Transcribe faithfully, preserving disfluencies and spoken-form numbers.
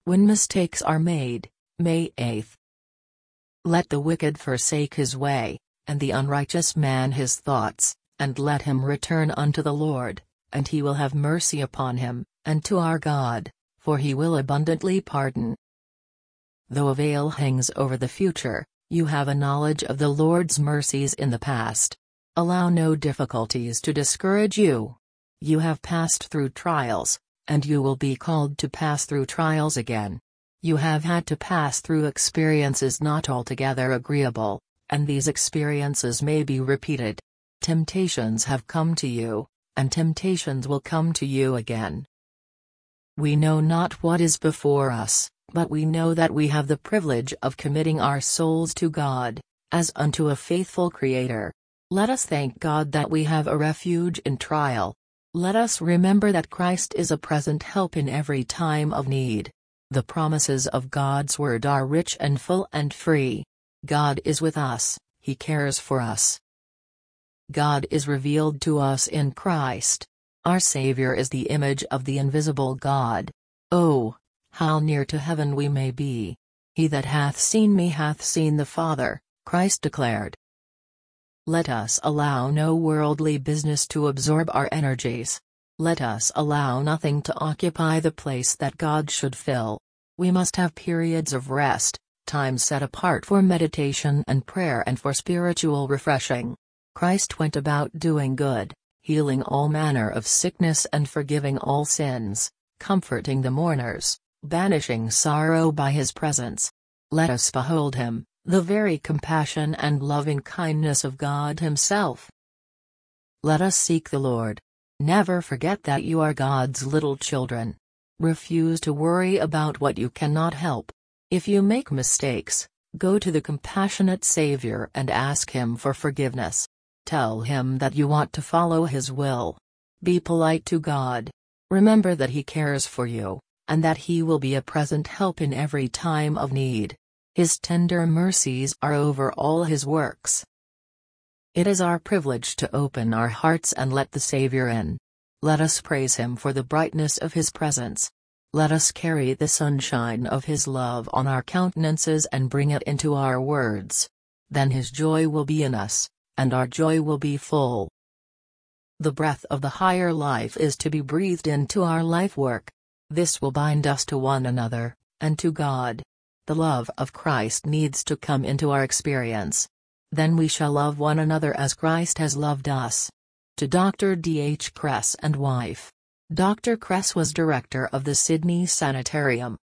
When mistakes are made, May eighth. Let the wicked forsake his way, and the unrighteous man his thoughts, and let him return unto the Lord, and he will have mercy upon him, and to our God, for he will abundantly pardon. Though a veil hangs over the future, you have a knowledge of the Lord's mercies in the past. Allow no difficulties to discourage you. You have passed through trials, and you will be called to pass through trials again. You have had to pass through experiences not altogether agreeable, and these experiences may be repeated. Temptations have come to you, and temptations will come to you again. We know not what is before us, but we know that we have the privilege of committing our souls to God, as unto a faithful Creator. Let us thank God that we have a refuge in trial. Let us remember that Christ is a present help in every time of need. The promises of God's word are rich and full and free. God is with us, He cares for us. God is revealed to us in Christ. Our Savior is the image of the invisible God. Oh, how near to heaven we may be! He that hath seen me hath seen the Father, Christ declared. Let us allow no worldly business to absorb our energies. Let us allow nothing to occupy the place that God should fill. We must have periods of rest, time set apart for meditation and prayer and for spiritual refreshing. Christ went about doing good, healing all manner of sickness and forgiving all sins, comforting the mourners, banishing sorrow by His presence. Let us behold Him, the very compassion and loving kindness of God Himself. Let us seek the Lord. Never forget that you are God's little children. Refuse to worry about what you cannot help. If you make mistakes, go to the compassionate Savior and ask Him for forgiveness. Tell Him that you want to follow His will. Be polite to God. Remember that He cares for you, and that He will be a present help in every time of need. His tender mercies are over all His works. It is our privilege to open our hearts and let the Savior in. Let us praise Him for the brightness of His presence. Let us carry the sunshine of His love on our countenances and bring it into our words. Then His joy will be in us, and our joy will be full. The breath of the higher life is to be breathed into our life work. This will bind us to one another, and to God. The love of Christ needs to come into our experience. Then we shall love one another as Christ has loved us. To Doctor D H Kress and wife. Doctor Kress was director of the Sydney Sanitarium.